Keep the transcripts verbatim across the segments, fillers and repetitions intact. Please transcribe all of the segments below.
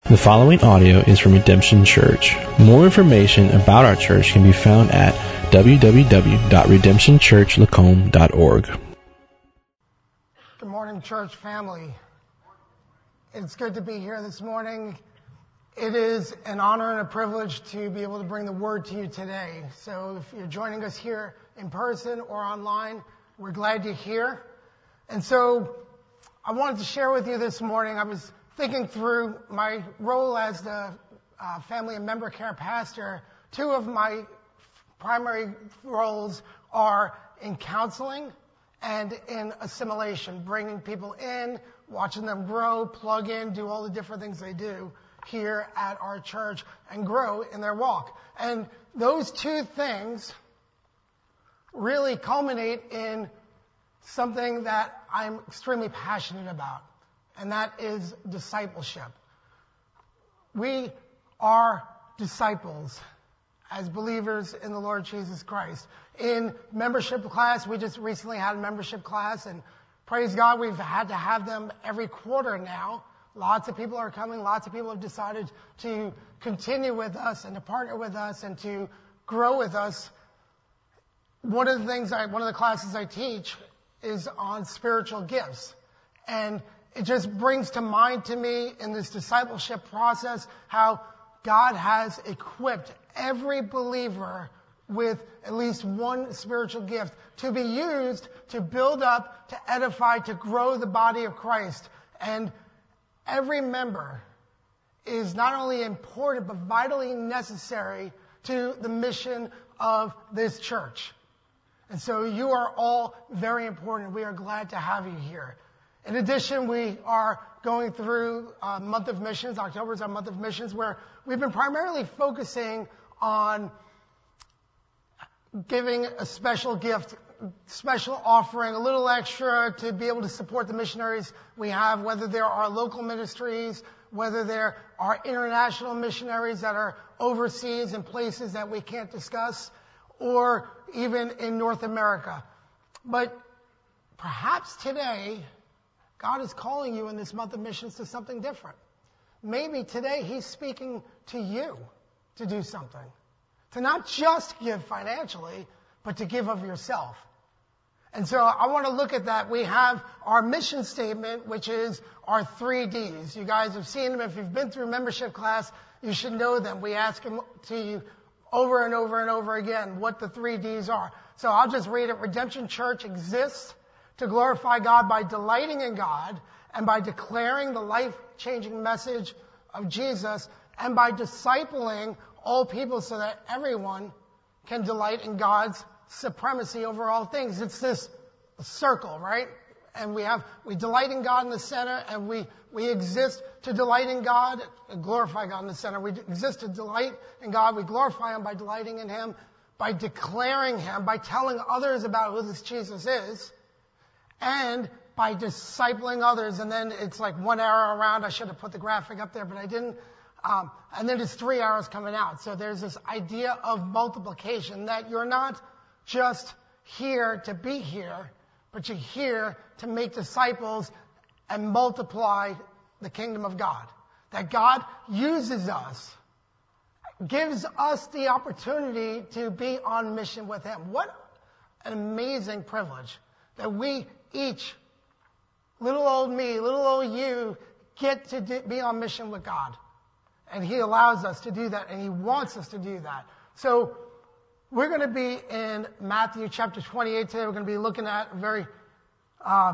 The following audio is from Redemption Church. More information about our church can be found at w w w dot redemption church lacombe dot org. Good morning, church family. It's good to be here this morning. It is an honor and a privilege to be able to bring the word to you today. So if you're joining us here in person or online, we're glad you're here. And so I wanted to share with you this morning, I was thinking through my role as the uh, family and member care pastor. Two of my primary roles are in counseling and in assimilation, bringing people in, watching them grow, plug in, do all the different things they do here at our church and grow in their walk. And those two things really culminate in something that I'm extremely passionate about, and that is discipleship. We are disciples as believers in the Lord Jesus Christ. In membership class, we just recently had a membership class, and praise God, we've had to have them every quarter now. Lots of people are coming. Lots of people have decided to continue with us and to partner with us and to grow with us. One of the things I, one of the classes I teach is on spiritual gifts. And it just brings to mind to me in this discipleship process how God has equipped every believer with at least one spiritual gift to be used to build up, to edify, to grow the body of Christ. And every member is not only important, but vitally necessary to the mission of this church. And so you are all very important. We are glad to have you here. In addition, we are going through a month of missions. October is our month of missions, where we've been primarily focusing on giving a special gift, special offering, a little extra to be able to support the missionaries we have, whether there are local ministries, whether there are international missionaries that are overseas in places that we can't discuss, or even in North America. But perhaps today, God is calling you in this month of missions to something different. Maybe today He's speaking to you to do something. To not just give financially, but to give of yourself. And so I want to look at that. We have our mission statement, which is our three Ds. You guys have seen them. If you've been through membership class, you should know them. We ask them to you over and over and over again what the three Ds are. So I'll just read it. Redemption Church exists to glorify God by delighting in God and by declaring the life-changing message of Jesus and by discipling all people so that everyone can delight in God's supremacy over all things. It's this circle, right? And we have, we delight in God in the center, and we, we exist to delight in God and glorify God in the center. We exist to delight in God. We glorify Him by delighting in Him, by declaring Him, by telling others about who this Jesus is, and by discipling others. And then it's like one arrow around. I should have put the graphic up there, but I didn't. Um, and then there's three arrows coming out. So there's this idea of multiplication, that you're not just here to be here, but you're here to make disciples and multiply the kingdom of God. That God uses us, gives us the opportunity to be on mission with Him. What an amazing privilege that we each, little old me, little old you, get to do, be on mission with God. And He allows us to do that, and He wants us to do that. So we're going to be in Matthew chapter twenty-eight today. We're going to be looking at a very uh,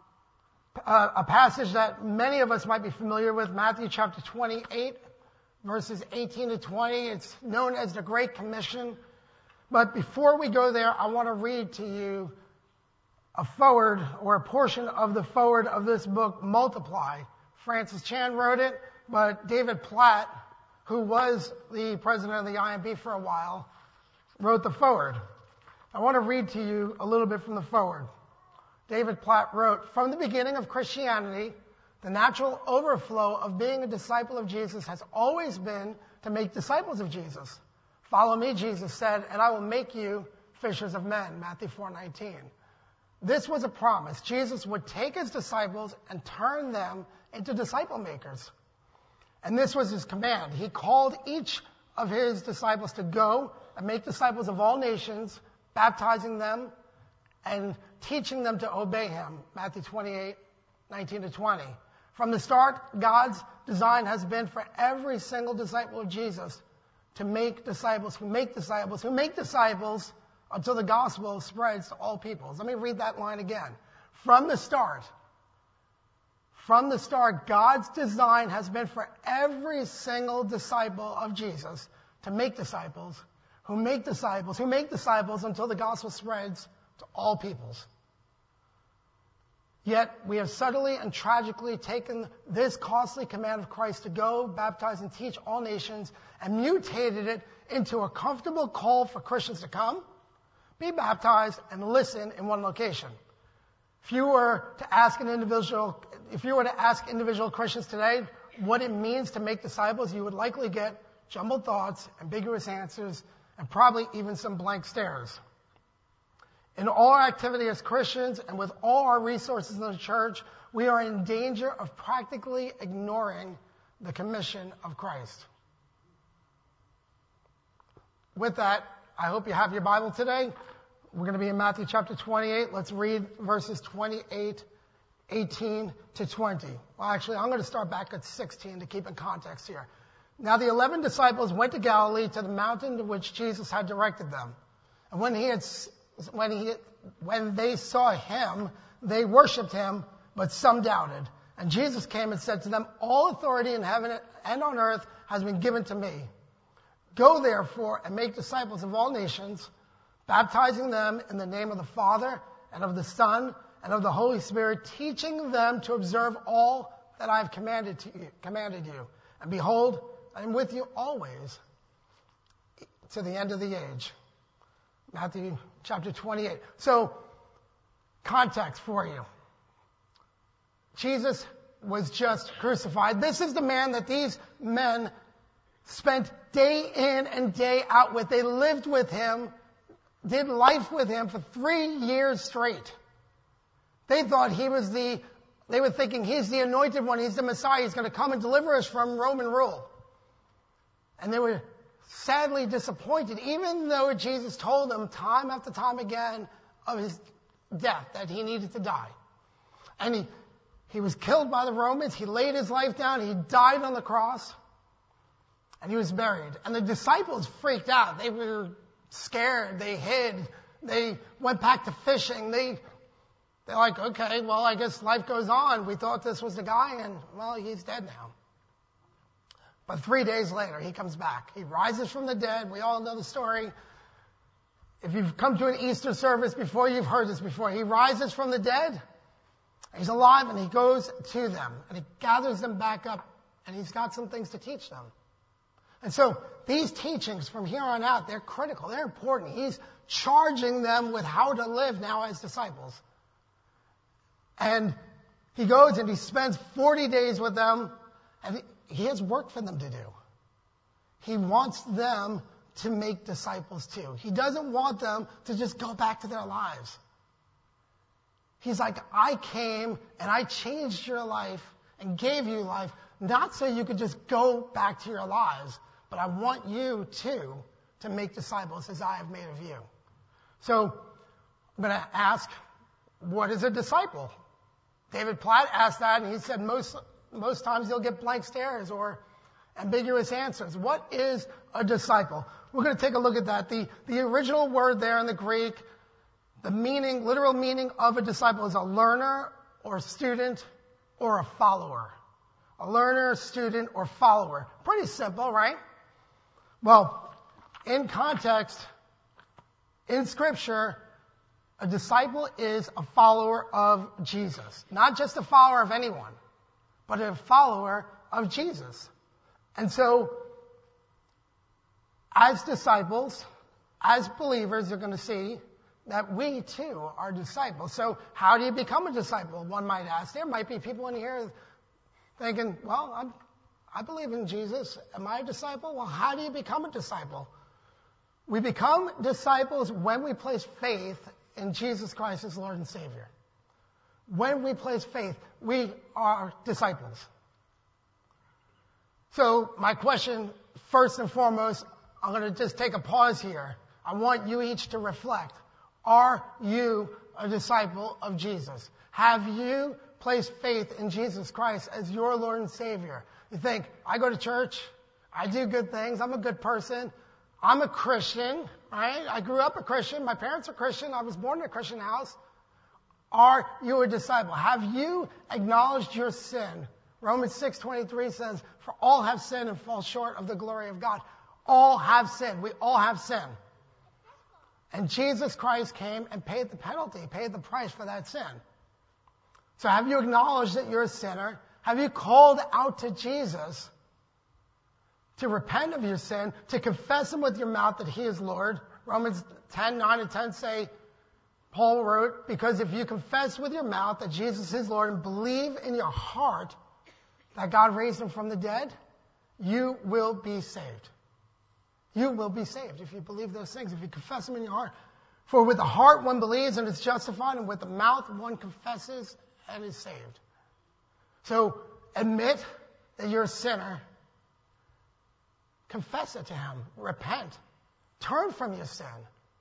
a passage that many of us might be familiar with, Matthew chapter twenty-eight, verses eighteen to twenty. It's known as the Great Commission. But before we go there, I want to read to you a foreword, or a portion of the foreword of this book, Multiply. Francis Chan wrote it, but David Platt, who was the president of the I M B for a while, wrote the foreword. I want to read to you a little bit from the foreword. David Platt wrote, "From the beginning of Christianity, the natural overflow of being a disciple of Jesus has always been to make disciples of Jesus. Follow me, Jesus said, and I will make you fishers of men." Matthew four nineteen. This was a promise. Jesus would take His disciples and turn them into disciple makers. And this was his command. He called each of his disciples to go and make disciples of all nations, baptizing them and teaching them to obey him. Matthew twenty-eight, nineteen to twenty. From the start, God's design has been for every single disciple of Jesus to make disciples who make disciples who make disciples until the gospel spreads to all peoples. Let me read that line again. From the start, from the start, God's design has been for every single disciple of Jesus to make disciples who make disciples who make disciples until the gospel spreads to all peoples. Yet we have subtly and tragically taken this costly command of Christ to go, baptize, and teach all nations and mutated it into a comfortable call for Christians to come, be baptized, and listen in one location. If you were to ask an individual, if you were to ask individual Christians today what it means to make disciples, you would likely get jumbled thoughts, ambiguous answers, and probably even some blank stares. In all our activity as Christians and with all our resources in the church, we are in danger of practically ignoring the commission of Christ. With that, I hope you have your Bible today. We're going to be in Matthew chapter twenty-eight. Let's read verses twenty-eight, eighteen to twenty. Well, actually, I'm going to start back at sixteen to keep in context here. Now the eleven disciples went to Galilee to the mountain to which Jesus had directed them. And when he had When, he, when they saw him, they worshipped him, but some doubted. And Jesus came and said to them, all authority in heaven and on earth has been given to me. Go therefore and make disciples of all nations, baptizing them in the name of the Father and of the Son and of the Holy Spirit, teaching them to observe all that I have commanded, to you, commanded you. And behold, I am with you always to the end of the age. Matthew chapter twenty-eight. So, context for you. Jesus was just crucified. This is the man that these men spent day in and day out with. They lived with him, did life with him for three years straight. They thought he was the, they were thinking he's the anointed one, he's the Messiah, he's going to come and deliver us from Roman rule. And they were sadly disappointed, even though Jesus told them time after time again of his death, that he needed to die. And he, he was killed by the Romans, he laid his life down, he died on the cross, and he was buried. And the disciples freaked out. They were scared, they hid, they went back to fishing, they, they're like, okay, well, I guess life goes on. We thought this was the guy, and, well, he's dead now. But three days later, he comes back. He rises from the dead. We all know the story. If you've come to an Easter service before, you've heard this before. He rises from the dead. He's alive, and he goes to them. And he gathers them back up, and he's got some things to teach them. And so these teachings from here on out, they're critical. They're important. He's charging them with how to live now as disciples. And he goes and he spends forty days with them, and he, He has work for them to do. He wants them to make disciples too. He doesn't want them to just go back to their lives. He's like, I came and I changed your life and gave you life, not so you could just go back to your lives, but I want you too to make disciples as I have made of you. So I'm going to ask, what is a disciple? David Platt asked that, and he said most Most times you'll get blank stares or ambiguous answers. What is a disciple? We're going to take a look at that. The, the original word there in the Greek, the meaning, literal meaning of a disciple is a learner or student or a follower. A learner, student, or follower. Pretty simple, right? Well, in context, in Scripture, a disciple is a follower of Jesus. Not just a follower of anyone, but a follower of Jesus. And so, as disciples, as believers, you're going to see that we too are disciples. So how do you become a disciple, one might ask? There might be people in here thinking, well, I'm, I believe in Jesus. Am I a disciple? Well, how do you become a disciple? We become disciples when we place faith in Jesus Christ as Lord and Savior. When we place faith, we are disciples. So my question, first and foremost, I'm going to just take a pause here. I want you each to reflect. Are you a disciple of Jesus? Have you placed faith in Jesus Christ as your Lord and Savior? You think, I go to church, I do good things, I'm a good person, I'm a Christian, right? I grew up a Christian, my parents are Christian, I was born in a Christian house. Are you a disciple? Have you acknowledged your sin? Romans six twenty-three says, for all have sinned and fall short of the glory of God. All have sinned. We all have sin. And Jesus Christ came and paid the penalty, paid the price for that sin. So have you acknowledged that you're a sinner? Have you called out to Jesus to repent of your sin, to confess him with your mouth that he is Lord? Romans ten, nine and ten say, Paul wrote, because if you confess with your mouth that Jesus is Lord and believe in your heart that God raised him from the dead, you will be saved. You will be saved if you believe those things, if you confess them in your heart. For with the heart one believes and is justified, and with the mouth one confesses and is saved. So admit that you're a sinner. Confess it to him. Repent. Turn from your sin.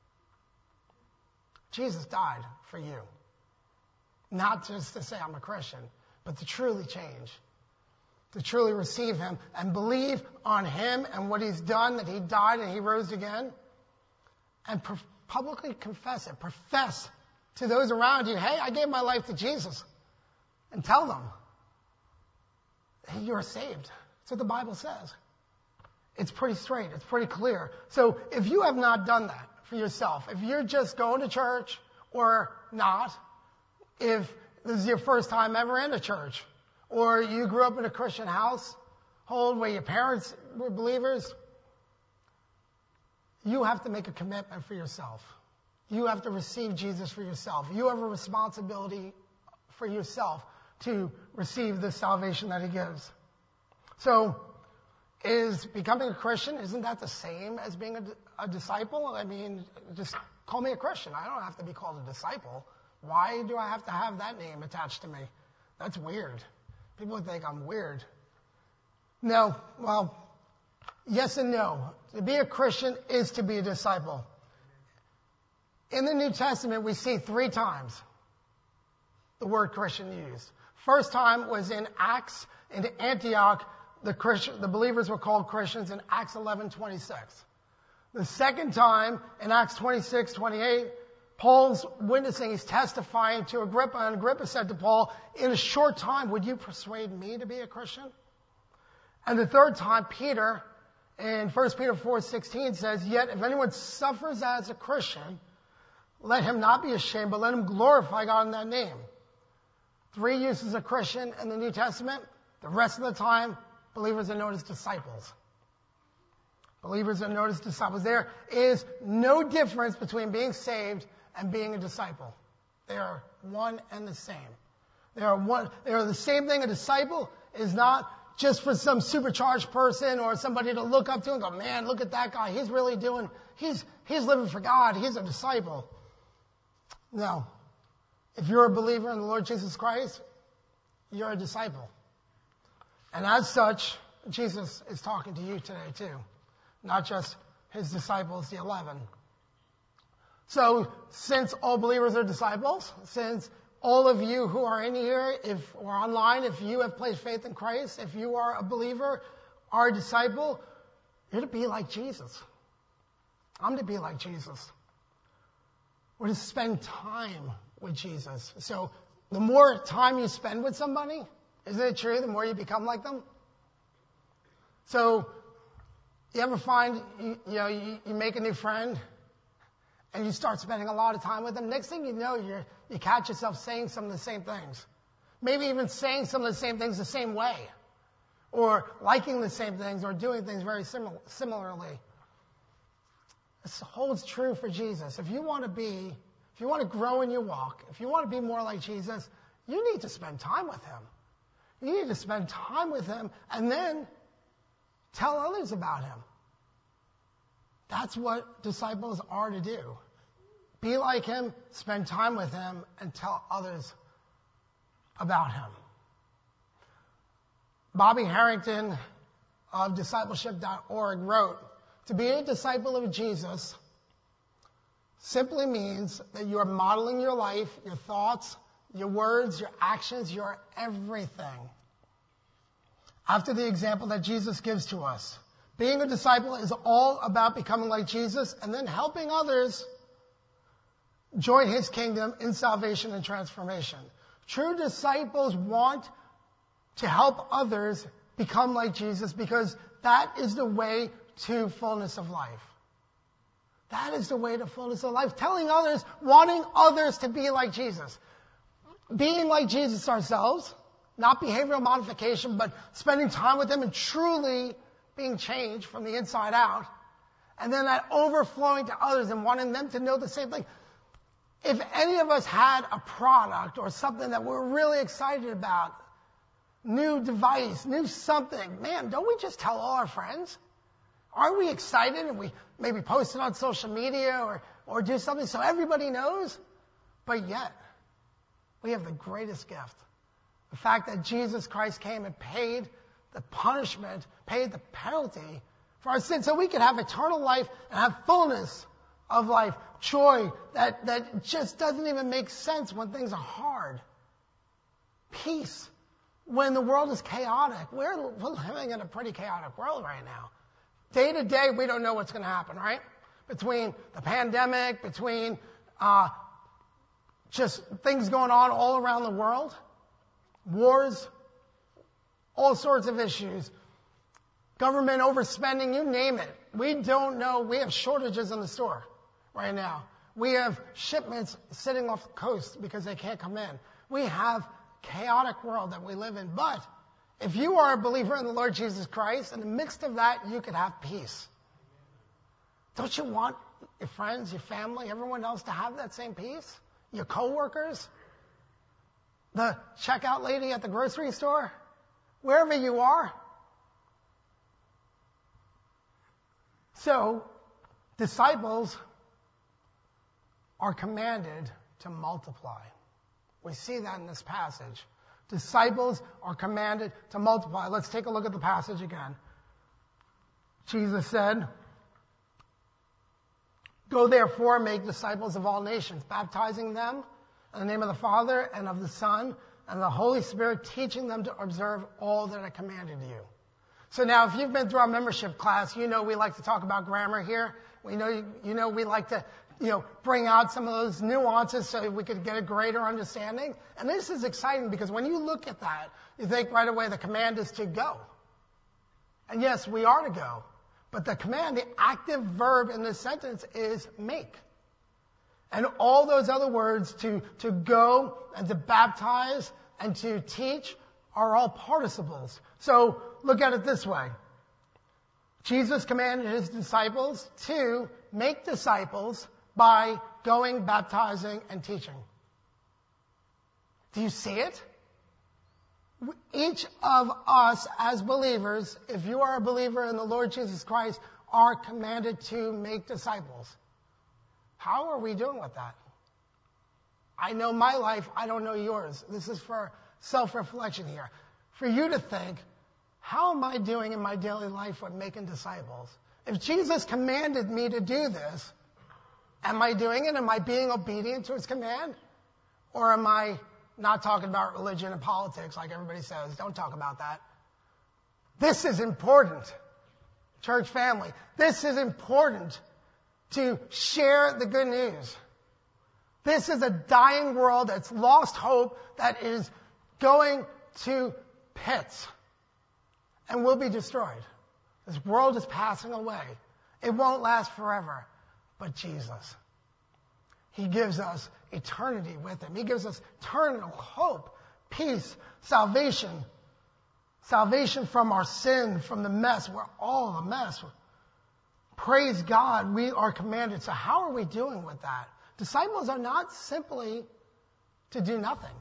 Jesus died for you. Not just to say I'm a Christian, but to truly change. To truly receive him and believe on him and what he's done, that he died and he rose again. And pro- publicly confess it. Profess to those around you, hey, I gave my life to Jesus. And tell them, hey, you're saved. That's what the Bible says. It's pretty straight. It's pretty clear. So if you have not done that for yourself, if you're just going to church or not, if this is your first time ever in a church, or you grew up in a Christian household where your parents were believers, you have to make a commitment for yourself. You have to receive Jesus for yourself. You have a responsibility for yourself to receive the salvation that he gives. So, is becoming a Christian, isn't that the same as being a, a disciple? I mean, just call me a Christian. I don't have to be called a disciple. Why do I have to have that name attached to me? That's weird. People would think I'm weird. No, well, yes and no. To be a Christian is to be a disciple. In the New Testament, we see three times the word Christian used. First time was in Acts, in Antioch. The Christian, the believers were called Christians in Acts eleven twenty-six. The second time in Acts twenty-six twenty-eight, Paul's witnessing, he's testifying to Agrippa, and Agrippa said to Paul, in a short time, would you persuade me to be a Christian? And the third time, Peter, in First Peter four sixteen says, yet if anyone suffers as a Christian, let him not be ashamed, but let him glorify God in that name. Three uses of Christian in the New Testament. The rest of the time, believers are known as disciples. Believers are known as disciples. There is no difference between being saved and being a disciple. They are one and the same. They are one. They are the same thing. A disciple is not just for some supercharged person or somebody to look up to and go, man, look at that guy. He's really doing, he's, he's living for God. He's a disciple. No. If you're a believer in the Lord Jesus Christ, you're a disciple. And as such, Jesus is talking to you today too. Not just his disciples, the eleven. So, since all believers are disciples, since all of you who are in here, if or online, if you have placed faith in Christ, if you are a believer, are a disciple, you're to be like Jesus. I'm to be like Jesus. We're to spend time with Jesus. So, the more time you spend with somebody, isn't it true, the more you become like them? So, you ever find, you, you know, you, you make a new friend, and you start spending a lot of time with them. Next thing you know, you you catch yourself saying some of the same things. Maybe even saying some of the same things the same way. Or liking the same things, or doing things very simil- similarly. This holds true for Jesus. If you want to be, if you want to grow in your walk, if you want to be more like Jesus, you need to spend time with him. You need to spend time with him and then tell others about him. That's what disciples are to do. Be like him, spend time with him, and tell others about him. Bobby Harrington, of discipleship dot org wrote, to be a disciple of Jesus simply means that you are modeling your life, your thoughts, your words, your actions, your everything after the example that Jesus gives to us. Being a disciple is all about becoming like Jesus and then helping others join his kingdom in salvation and transformation. True disciples want to help others become like Jesus because that is the way to fullness of life. That is the way to fullness of life. Telling others, wanting others to be like Jesus. Being like Jesus ourselves, not behavioral modification, but spending time with him and truly being changed from the inside out. And then that overflowing to others and wanting them to know the same thing. If any of us had a product or something that we're really excited about, new device, new something, man, don't we just tell all our friends? Aren't we excited and we maybe post it on social media or, or do something so everybody knows? But yet, we have the greatest gift. The fact that Jesus Christ came and paid the punishment, paid the penalty for our sins so we could have eternal life and have fullness of life, joy that, that just doesn't even make sense when things are hard. Peace when the world is chaotic. We're, we're living in a pretty chaotic world right now. Day to day, we don't know what's going to happen, right? Between the pandemic, between uh, just things going on all around the world, wars, all sorts of issues, government overspending, you name it. We don't know. We have shortages in the store right now. We have shipments sitting off the coast because they can't come in. We have chaotic world that we live in. But if you are a believer in the Lord Jesus Christ, in the midst of that, you could have peace. Don't you want your friends, your family, everyone else to have that same peace? Your coworkers? The checkout lady at the grocery store? Wherever you are? So, disciples are commanded to multiply. We see that in this passage. Disciples are commanded to multiply. Let's take a look at the passage again. Jesus said, "Go therefore, make disciples of all nations, baptizing them in the name of the Father and of the Son and the Holy Spirit, teaching them to observe all that I commanded you." So now, if you've been through our membership class, you know we like to talk about grammar here. We know, you know, we like to, you know, bring out some of those nuances so we could get a greater understanding. And this is exciting because when you look at that, you think right away the command is to go. And yes, we are to go. But the command, the active verb in this sentence is make. And all those other words to, to go and to baptize and to teach are all participles. So look at it this way. Jesus commanded his disciples to make disciples by going, baptizing, and teaching. Do you see it? Each of us as believers, if you are a believer in the Lord Jesus Christ, are commanded to make disciples. How are we doing with that? I know my life, I don't know yours. This is for self-reflection here. For you to think, how am I doing in my daily life with making disciples? If Jesus commanded me to do this, am I doing it? Am I being obedient to his command? Or am I not talking about religion and politics like everybody says? Don't talk about that. This is important, church family. This is important to share the good news. This is a dying world that's lost hope, that is going to pits and will be destroyed. This world is passing away. It won't last forever. But Jesus, he gives us eternity with him. He gives us eternal hope, peace, salvation. Salvation from our sin, from the mess. We're all a mess. Praise God, we are commanded. So how are we doing with that? Disciples are not simply to do nothing.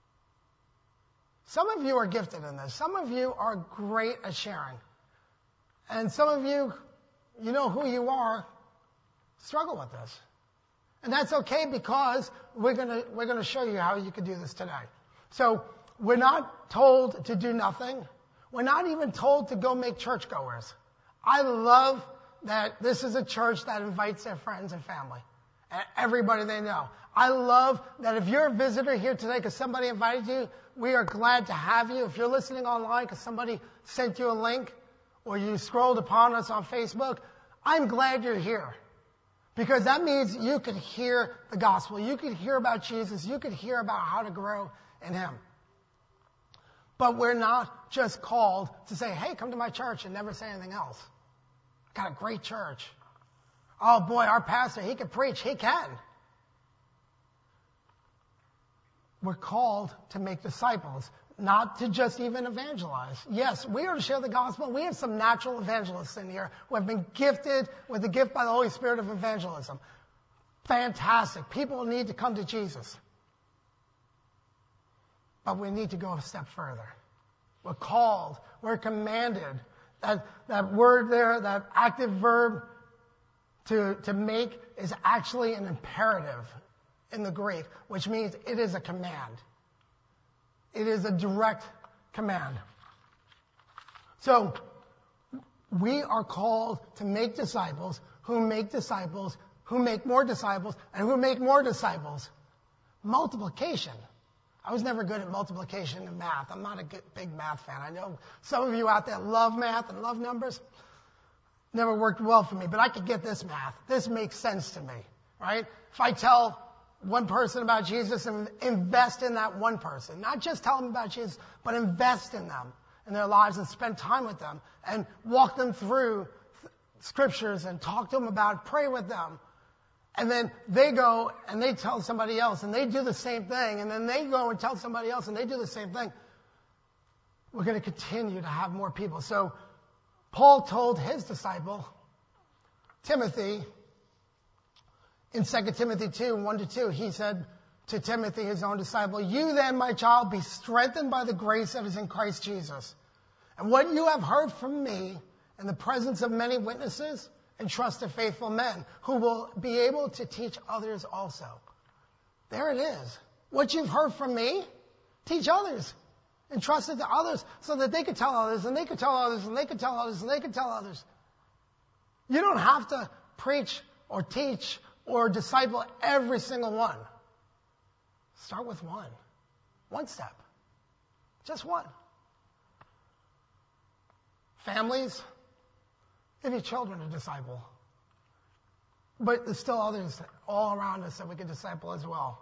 Some of you are gifted in this. Some of you are great at sharing. And some of you, you know who you are, struggle with this. And that's okay because we're going to we're going to show you how you can do this today. So we're not told to do nothing. We're not even told to go make churchgoers. I love that this is a church that invites their friends and family and everybody they know. I love that if you're a visitor here today because somebody invited you, we are glad to have you. If you're listening online because somebody sent you a link or you scrolled upon us on Facebook, I'm glad you're here. Because that means you could hear the gospel. You could hear about Jesus. You could hear about how to grow in Him. But we're not just called to say, hey, come to my church and never say anything else. Got a great church. Oh boy, our pastor, he can preach. He can. We're called to make disciples, not to just even evangelize. Yes, we are to share the gospel. We have some natural evangelists in here who have been gifted with the gift by the Holy Spirit of evangelism. Fantastic. People need to come to Jesus. But we need to go a step further. We're called. We're commanded. That, that word there, that active verb to, to make is actually an imperative in the Greek, which means it is a command. It is a direct command. So, we are called to make disciples who make disciples, who make more disciples, and who make more disciples. Multiplication. I was never good at multiplication in math. I'm not a good, big math fan. I know some of you out there love math and love numbers. Never worked well for me, but I could get this math. This makes sense to me, right? If I tell one person about Jesus and invest in that one person, not just tell them about Jesus, but invest in them, in their lives and spend time with them and walk them through scriptures and talk to them about it, pray with them. And then they go and they tell somebody else and they do the same thing. And then they go and tell somebody else and they do the same thing. We're going to continue to have more people. So Paul told his disciple, Timothy, in Second Timothy two, one to two, he said to Timothy, his own disciple, you then, my child, be strengthened by the grace that is in Christ Jesus. And what you have heard from me in the presence of many witnesses, entrust to faithful men who will be able to teach others also. There it is. What you've heard from me, teach others. Entrust it to others so that they could tell others and they could tell others and they could tell others and they could tell others. You don't have to preach or teach or disciple every single one. Start with one. One step. Just one. Families, give your children a disciple. But there's still others all around us that we can disciple as well.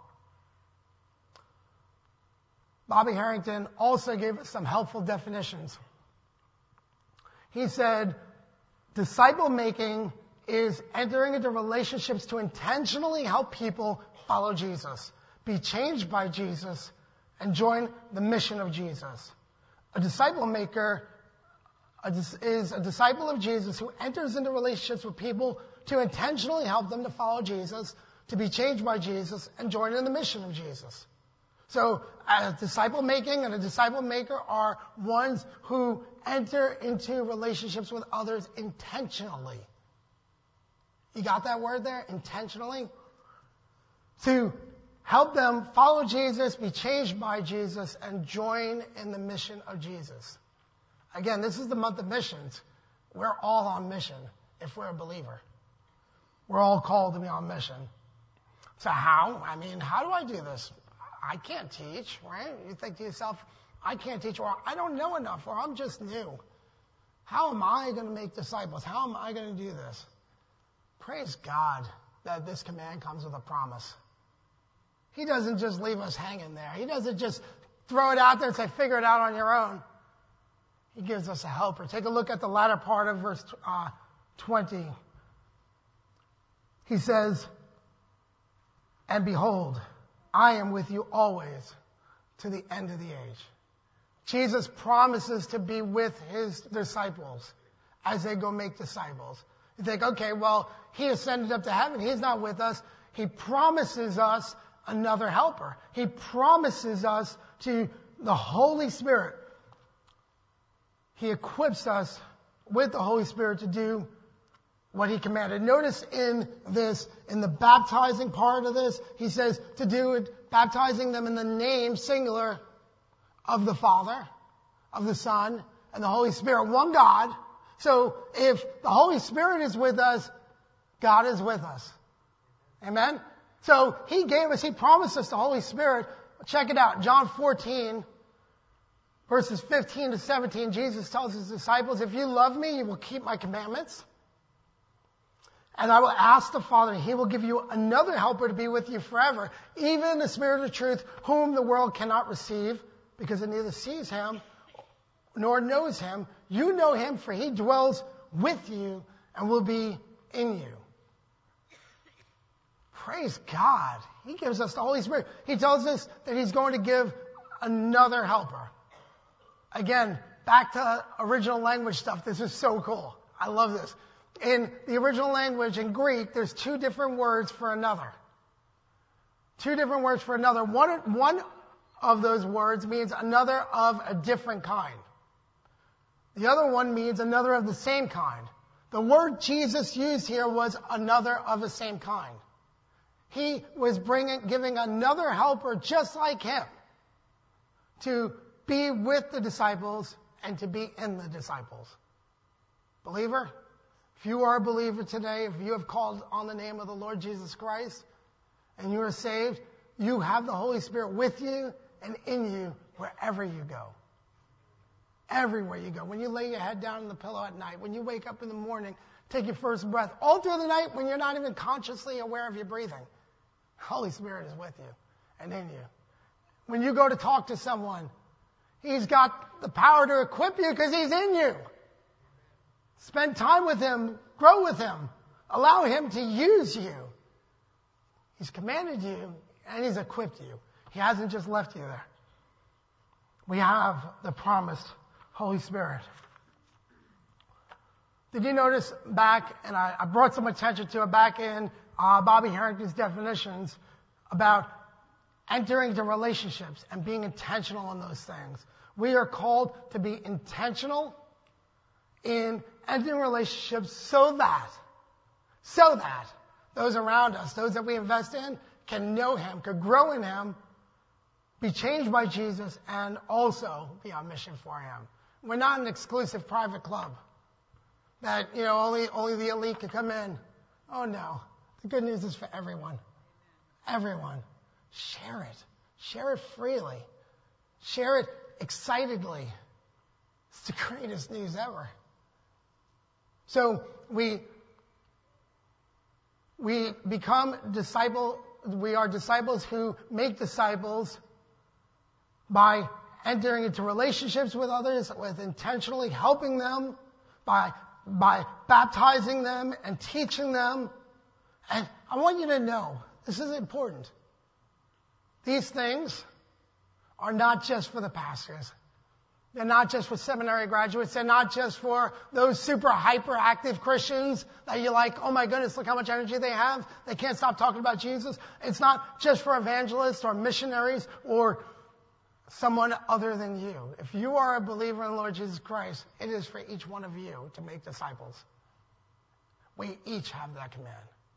Bobby Harrington also gave us some helpful definitions. He said, disciple making is entering into relationships to intentionally help people follow Jesus, be changed by Jesus, and join the mission of Jesus. A disciple maker is a disciple of Jesus who enters into relationships with people to intentionally help them to follow Jesus, to be changed by Jesus, and join in the mission of Jesus. So a disciple making and a disciple maker are ones who enter into relationships with others intentionally. You got that word there? Intentionally? To help them follow Jesus, be changed by Jesus, and join in the mission of Jesus. Again, this is the month of missions. We're all on mission if we're a believer. We're all called to be on mission. So how? I mean, how do I do this? I can't teach, right? You think to yourself, I can't teach, or I don't know enough, or I'm just new. How am I going to make disciples? How am I going to do this? Praise God that this command comes with a promise. He doesn't just leave us hanging there. He doesn't just throw it out there and say, figure it out on your own. He gives us a helper. Take a look at the latter part of verse uh, twenty. He says, and behold, I am with you always to the end of the age. Jesus promises to be with his disciples as they go make disciples. You think, okay, well, he ascended up to heaven. He's not with us. He promises us another helper. He promises us to the Holy Spirit. He equips us with the Holy Spirit to do what he commanded. Notice in this, in the baptizing part of this, he says to do it, baptizing them in the name, singular, of the Father, of the Son, and the Holy Spirit, one God. So if the Holy Spirit is with us, God is with us. Amen? So He gave us, He promised us the Holy Spirit. Check it out. John fourteen, verses fifteen to seventeen, Jesus tells His disciples, if you love me, you will keep my commandments. And I will ask the Father, and He will give you another helper to be with you forever, even the Spirit of truth, whom the world cannot receive, because it neither sees Him nor knows Him. You know Him, for He dwells with you and will be in you. Praise God. He gives us the Holy Spirit. He tells us that He's going to give another helper. Again, back to original language stuff. This is so cool. I love this. In the original language, in Greek, there's two different words for another. Two different words for another. One, one of those words means another of a different kind. The other one means another of the same kind. The word Jesus used here was another of the same kind. He was bringing, giving another helper just like Him to be with the disciples and to be in the disciples. Believer, if you are a believer today, if you have called on the name of the Lord Jesus Christ and you are saved, you have the Holy Spirit with you and in you wherever you go. Everywhere you go. When you lay your head down on the pillow at night, when you wake up in the morning, take your first breath, all through the night when you're not even consciously aware of your breathing, the Holy Spirit is with you and in you. When you go to talk to someone, He's got the power to equip you because He's in you. Spend time with Him. Grow with Him. Allow Him to use you. He's commanded you and He's equipped you. He hasn't just left you there. We have the promised Holy Spirit. Did you notice back, and I, I brought some attention to it back in uh, Bobby Harrington's definitions about entering into relationships and being intentional in those things. We are called to be intentional in entering relationships so that, so that those around us, those that we invest in, can know Him, could grow in Him, be changed by Jesus, and also be on mission for Him. We're not an exclusive private club that, you know, only, only the elite can come in. Oh no. The good news is for everyone. Everyone. Share it. Share it freely. Share it excitedly. It's the greatest news ever. So we, we become disciple, we are disciples who make disciples by entering into relationships with others, with intentionally helping them, by, by baptizing them and teaching them. And I want you to know, this is important. These things are not just for the pastors. They're not just for seminary graduates. They're not just for those super hyperactive Christians that you're like, oh my goodness, look how much energy they have. They can't stop talking about Jesus. It's not just for evangelists or missionaries or someone other than you. If you are a believer in the Lord Jesus Christ, it is for each one of you to make disciples. We each have that command.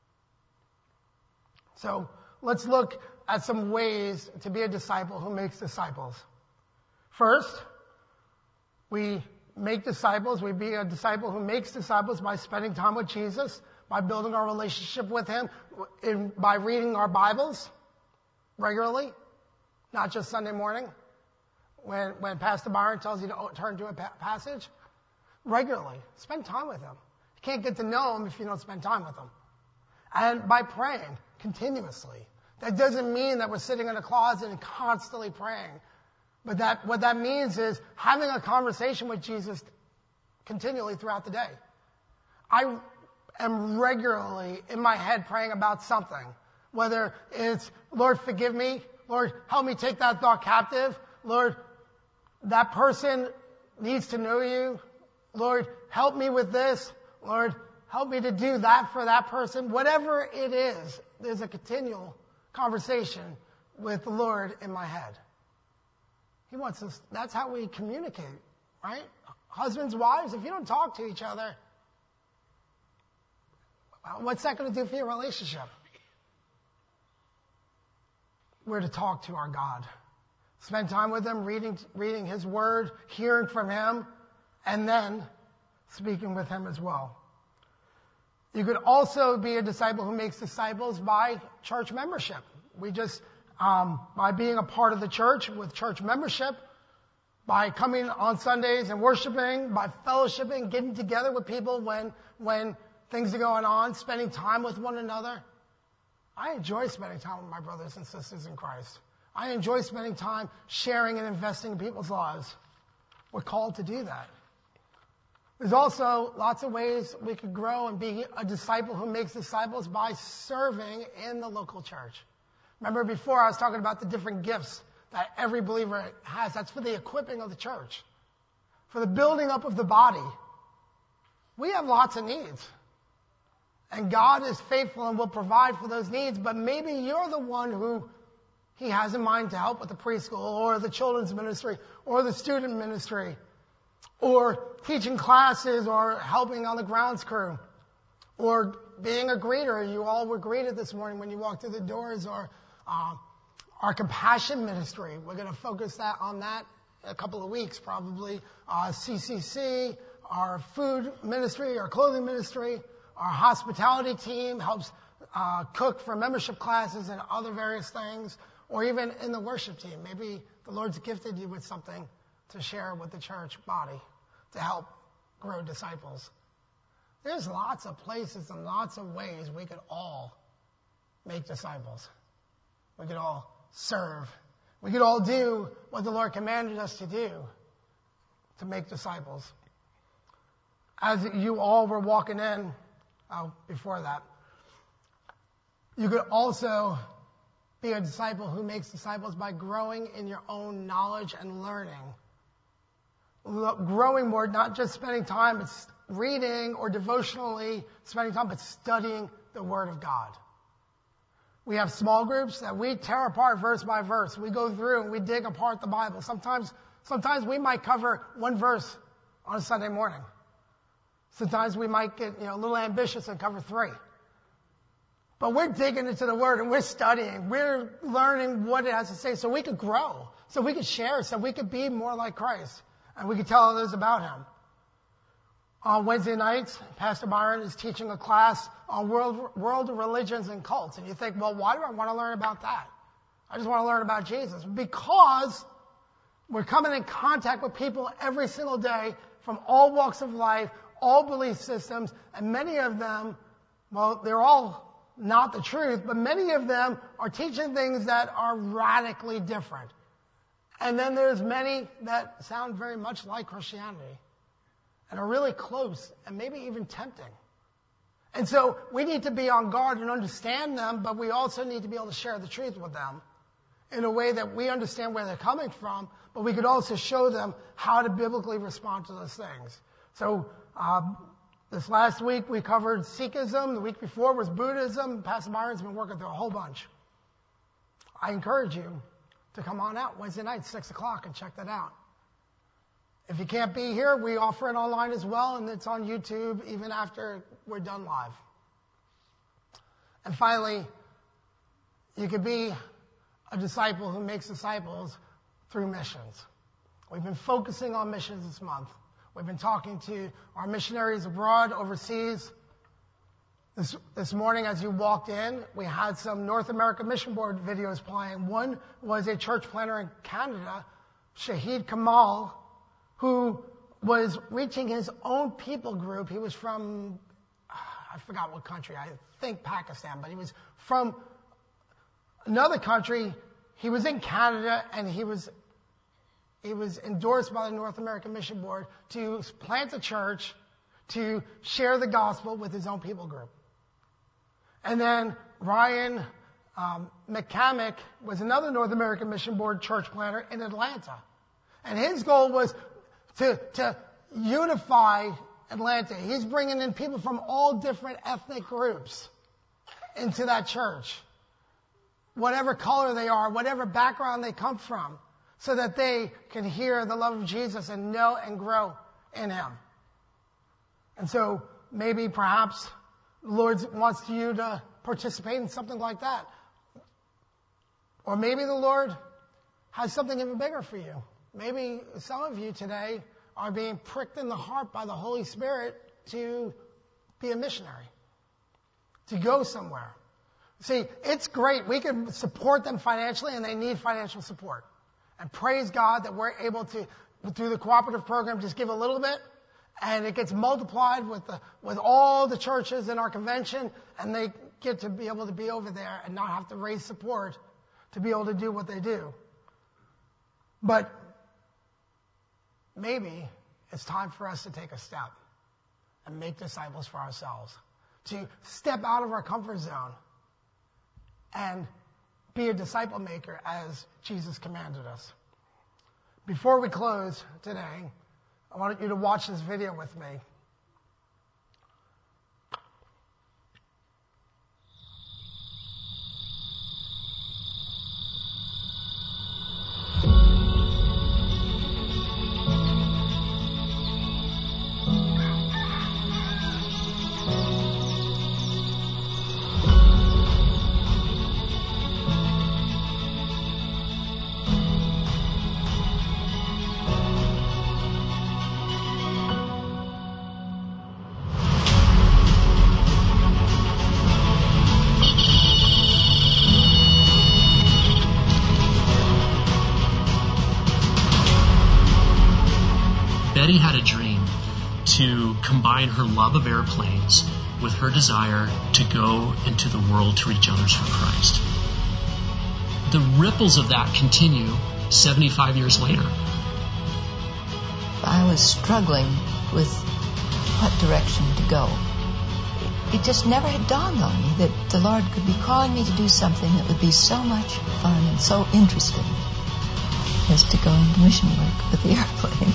So let's look at some ways to be a disciple who makes disciples. First, we make disciples. We be a disciple who makes disciples by spending time with Jesus, by building our relationship with Him, in, by reading our Bibles regularly, not just Sunday morning when, when Pastor Byron tells you to turn to a pa- passage. Regularly. Spend time with Him. You can't get to know Him if you don't spend time with Him. And by praying continuously. That doesn't mean that we're sitting in a closet and constantly praying. But that, what that means is having a conversation with Jesus continually throughout the day. I am regularly in my head praying about something. Whether it's, Lord, forgive me. Lord, help me take that thought captive. Lord, that person needs to know you. Lord, help me with this. Lord, help me to do that for that person. Whatever it is, there's a continual conversation with the Lord in my head. He wants us, that's how we communicate, right? Husbands, wives, if you don't talk to each other, what's that going to do for your relationship? We're to talk to our God. Spend time with Him, reading, reading His Word, hearing from Him, and then speaking with him as well. You could also be a disciple who makes disciples by church membership. We just, um, by being a part of the church with church membership, by coming on Sundays and worshiping, by fellowshipping, getting together with people when, when things are going on, spending time with one another. I enjoy spending time with my brothers and sisters in Christ. I enjoy spending time sharing and investing in people's lives. We're called to do that. There's also lots of ways we could grow and be a disciple who makes disciples by serving in the local church. Remember before I was talking about the different gifts that every believer has. That's for the equipping of the church, for the building up of the body. We have lots of needs. And God is faithful and will provide for those needs, but maybe you're the one who He has in mind to help with the preschool or the children's ministry or the student ministry, or teaching classes, or helping on the grounds crew, or being a greeter. You all were greeted this morning when you walked through the doors, or uh, our compassion ministry. We're going to focus that on that in a couple of weeks, probably. Uh, C C C, our food ministry, our clothing ministry, our hospitality team helps uh, cook for membership classes and other various things, or even in the worship team. Maybe the Lord's gifted you with something to share with the church body to help grow disciples. There's lots of places and lots of ways we could all make disciples. We could all serve. We could all do what the Lord commanded us to do to make disciples. As you all were walking in, oh, before that, you could also be a disciple who makes disciples by growing in your own knowledge and learning. Growing more, not just spending time reading or devotionally spending time, but studying the Word of God. We have small groups that we tear apart verse by verse. We go through and we dig apart the Bible. Sometimes, sometimes we might cover one verse on a Sunday morning. Sometimes we might get, you know, a little ambitious and cover three. But we're digging into the Word and we're studying. We're learning what it has to say so we could grow, so we could share, so we could be more like Christ, and we could tell others about Him. On Wednesday nights, Pastor Byron is teaching a class on world, world religions and cults. And you think, well, why do I want to learn about that? I just want to learn about Jesus. Because we're coming in contact with people every single day from all walks of life, all belief systems, and many of them, well, they're all not the truth, but many of them are teaching things that are radically different. And then there's many that sound very much like Christianity and are really close and maybe even tempting. And so we need to be on guard and understand them, but we also need to be able to share the truth with them in a way that we understand where they're coming from, but we could also show them how to biblically respond to those things. So um, this last week we covered Sikhism. The week before was Buddhism. Pastor Byron's been working through a whole bunch. I encourage you to come on out Wednesday night, six o'clock, and check that out. If you can't be here, we offer it online as well, and it's on YouTube even after we're done live. And finally, you could be a disciple who makes disciples through missions. We've been focusing on missions this month. We've been talking to our missionaries abroad, overseas. This, this morning, as you walked in, we had some North American Mission Board videos playing. One was a church planter in Canada, Shahid Kamal, who was reaching his own people group. He was from, I forgot what country, I think Pakistan, but he was from another country. He was in Canada, and he was he was endorsed by the North American Mission Board to plant a church, to share the gospel with his own people group. And then Ryan um, McCamick was another North American Mission Board church planter in Atlanta. And his goal was to, to unify Atlanta. He's bringing in people from all different ethnic groups into that church, whatever color they are, whatever background they come from, so that they can hear the love of Jesus and know and grow in Him. And so maybe perhaps the Lord wants you to participate in something like that. Or maybe the Lord has something even bigger for you. Maybe some of you today are being pricked in the heart by the Holy Spirit to be a missionary, to go somewhere. See, it's great. We can support them financially, and they need financial support. And praise God that we're able to, through the cooperative program, just give a little bit, and it gets multiplied with the, with all the churches in our convention, and they get to be able to be over there and not have to raise support to be able to do what they do. But maybe it's time for us to take a step and make disciples for ourselves, to step out of our comfort zone and be a disciple maker as Jesus commanded us. Before we close today, I want you to watch this video with me. Betty had a dream to combine her love of airplanes with her desire to go into the world to reach others for Christ. The ripples of that continue seventy-five years later. I was struggling with what direction to go. It just never had dawned on me that the Lord could be calling me to do something that would be so much fun and so interesting as to go into mission work with the airplane.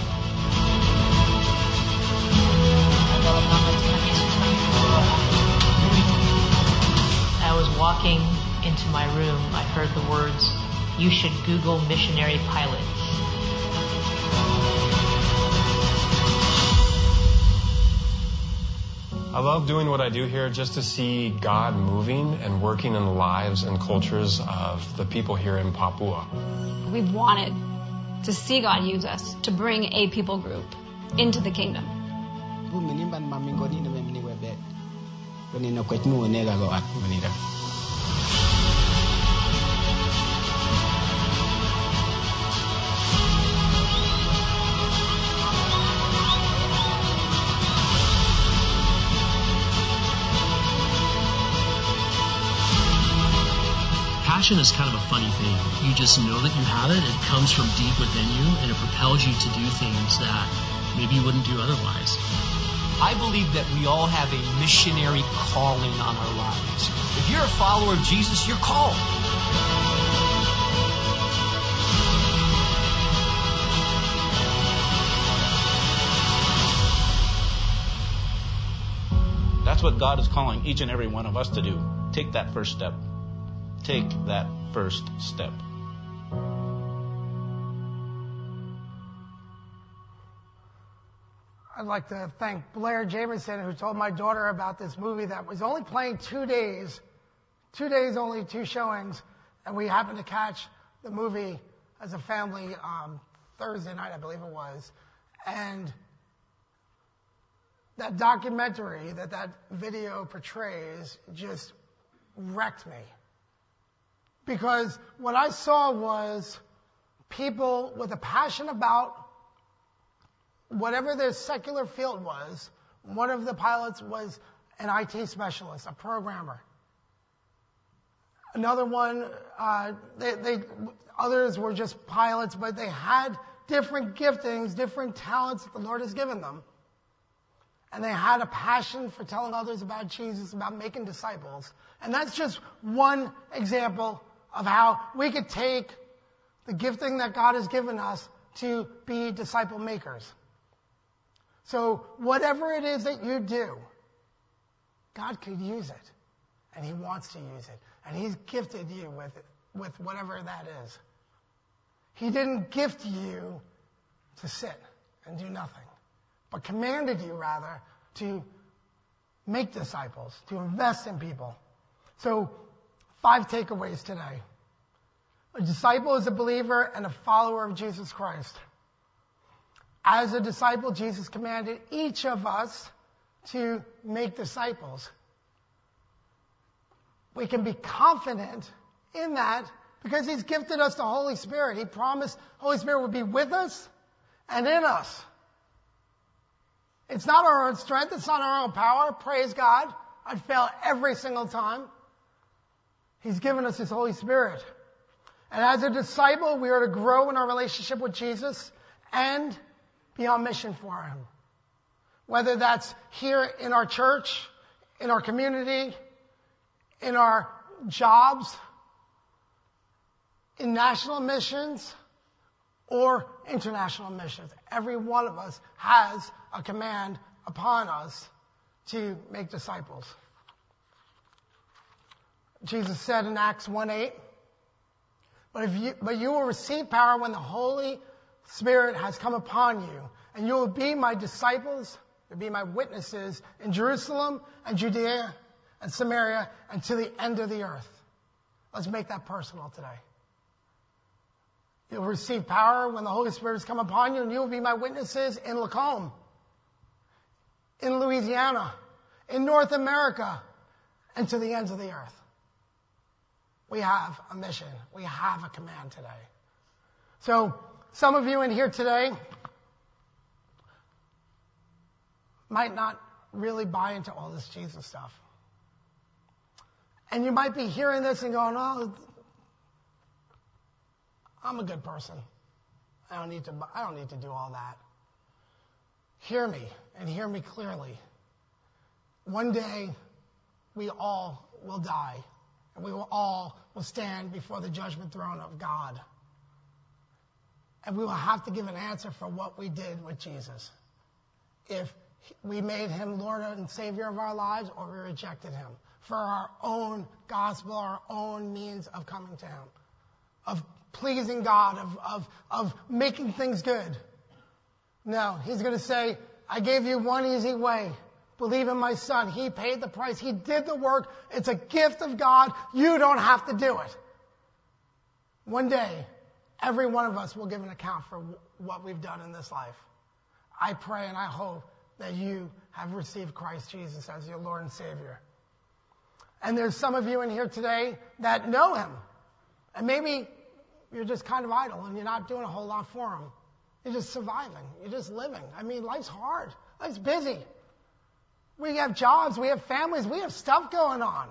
I was walking into my room. I heard the words, "You should Google missionary pilots." I love doing what I do here just to see God moving and working in the lives and cultures of the people here in Papua. We wanted to see God use us to bring a people group into the kingdom. Passion is kind of a funny thing. You just know that you have it. It comes from deep within you, and it propels you to do things that maybe you wouldn't do otherwise. I believe that we all have a missionary calling on our lives. If you're a follower of Jesus, you're called. That's what God is calling each and every one of us to do. Take that first step. Take that first step. I'd like to thank Blair Jameson, who told my daughter about this movie that was only playing two days, two days only, two showings, and we happened to catch the movie as a family um, Thursday night, I believe it was, and that documentary that that video portrays just wrecked me. Because what I saw was people with a passion about whatever their secular field was. One of the pilots was an I T specialist, a programmer. Another one, uh, they, they, others were just pilots, but they had different giftings, different talents that the Lord has given them. And they had a passion for telling others about Jesus, about making disciples. And that's just one example of how we could take the gifting that God has given us to be disciple makers. So whatever it is that you do, God could use it. And He wants to use it. And He's gifted you with it, with whatever that is. He didn't gift you to sit and do nothing, but commanded you, rather, to make disciples, to invest in people. So, five takeaways today. A disciple is a believer and a follower of Jesus Christ. As a disciple, Jesus commanded each of us to make disciples. We can be confident in that because He's gifted us the Holy Spirit. He promised the Holy Spirit would be with us and in us. It's not our own strength. It's not our own power. Praise God. I'd fail every single time. He's given us His Holy Spirit. And as a disciple, we are to grow in our relationship with Jesus and be on mission for Him. Whether that's here in our church, in our community, in our jobs, in national missions, or international missions. Every one of us has a command upon us to make disciples. Jesus said in Acts one eight, but if you, but you will receive power when the Holy Spirit has come upon you, and you will be my disciples, you'll be my witnesses in Jerusalem and Judea and Samaria and to the end of the earth. Let's make that personal today. You'll receive power when the Holy Spirit has come upon you, and you will be my witnesses in Lacombe, in Louisiana, in North America, and to the ends of the earth. We have a mission. We have a command today. So, some of you in here today might not really buy into all this Jesus stuff. And you might be hearing this and going, oh, I'm a good person. I don't need to, I don't need to do all that. Hear me, and hear me clearly. One day, we all will die, and we will all will stand before the judgment throne of God. And we will have to give an answer for what we did with Jesus. If we made Him Lord and Savior of our lives, or we rejected Him for our own gospel, our own means of coming to Him, of pleasing God, of, of, of making things good. No, He's going to say, I gave you one easy way. Believe in my Son. He paid the price. He did the work. It's a gift of God. You don't have to do it. One day, every one of us will give an account for what we've done in this life. I pray and I hope that you have received Christ Jesus as your Lord and Savior. And there's some of you in here today that know Him. And maybe you're just kind of idle and you're not doing a whole lot for Him. You're just surviving. You're just living. I mean, life's hard. Life's busy. We have jobs. We have families. We have stuff going on.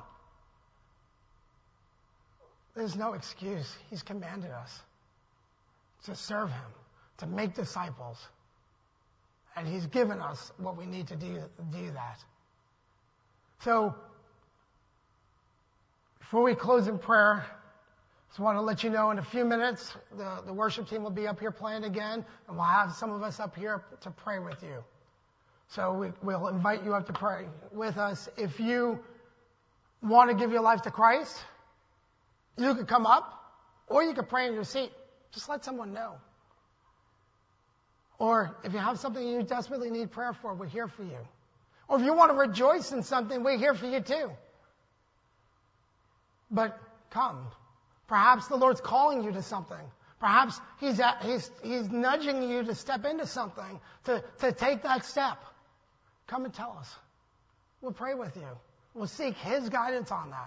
There's no excuse. He's commanded us to serve Him, to make disciples. And He's given us what we need to do, do that. So, before we close in prayer, I just want to let you know in a few minutes, the, the worship team will be up here playing again, and we'll have some of us up here to pray with you. So we, we'll invite you up to pray with us. If you want to give your life to Christ, you could come up, or you could pray in your seat. Just let someone know. Or if you have something you desperately need prayer for, we're here for you. Or if you want to rejoice in something, we're here for you too. But come. Perhaps the Lord's calling you to something. Perhaps He's, at, he's, he's nudging you to step into something, to, to take that step. Come and tell us. We'll pray with you. We'll seek His guidance on that.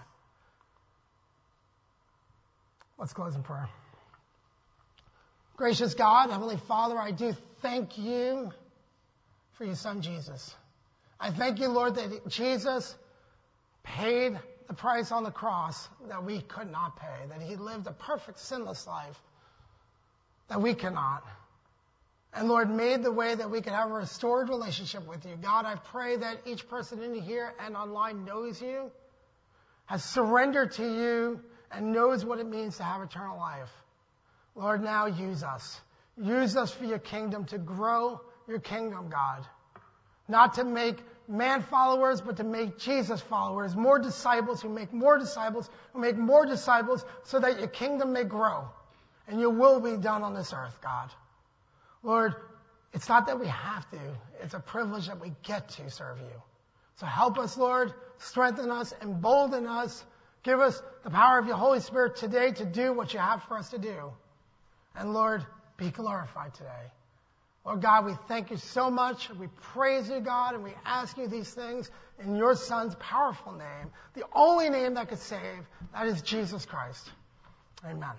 Let's close in prayer. Gracious God, Heavenly Father, I do thank You for Your Son, Jesus. I thank You, Lord, that Jesus paid the price on the cross that we could not pay, that He lived a perfect, sinless life that we cannot. And Lord, made the way that we could have a restored relationship with You. God, I pray that each person in here and online knows You, has surrendered to You, and knows what it means to have eternal life. Lord, now use us. Use us for Your kingdom, to grow Your kingdom, God. Not to make man followers, but to make Jesus followers. More disciples who make more disciples, who make more disciples, so that Your kingdom may grow. And Your will be done on this earth, God. Lord, it's not that we have to. It's a privilege that we get to serve You. So help us, Lord. Strengthen us. Embolden us. Give us the power of Your Holy Spirit today to do what You have for us to do. And Lord, be glorified today. Lord God, we thank you so much. We praise you, God, and we ask you these things in your Son's powerful name, the only name that could save, that is Jesus Christ. Amen.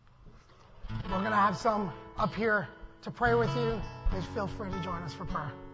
We're going to have some up here to pray with you. Please feel free to join us for prayer.